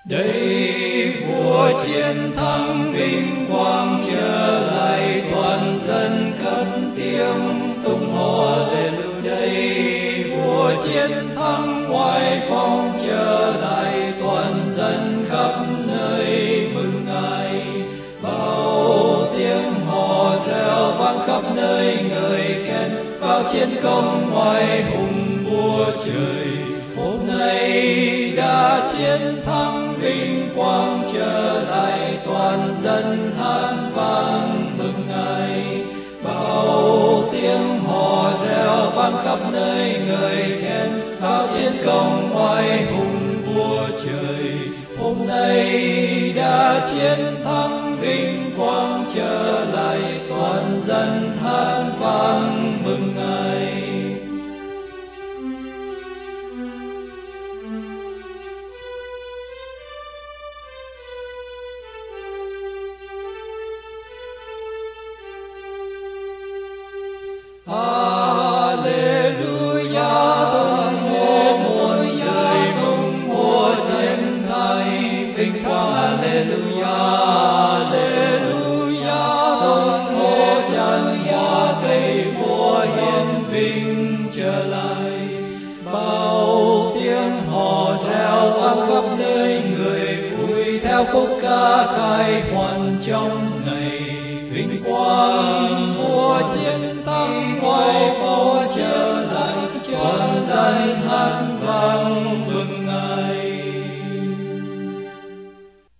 Đây vua chiến thắng vinh quang trở lại, toàn dân cất tiếng tung hô Hallelujah. Đây vua chiến thắng oai phong trở lại, toàn dân khắp nơi mừng Ngài. Bao tiếng hò reo vang khắp nơi, người khen vào chiến công oai hùng vua trời. Hôm nay đã chiến thắng vinh quang trở lại, toàn dân hát vang mừng Ngài. Bao tiếng hò reo vang khắp nơi, người khen vào chiến công oai hùng vua trời. Hôm nay đã chiến thắng vinh quang trở lại, toàn dân hát vang mừng Ngài. Hallelujah, tung hô muôn đời mừng vua chiến thắng vinh quang. Hallelujah, Hallelujah, tung hô chân hoa cây vua hiển vinh trở lại. Bao tiếng hò reo vang khắp nơi, người vui theo khúc ca khai hoan trong ngày vinh quang vua chiến thắng oai phong trở lại, toàn dân hát vang mừng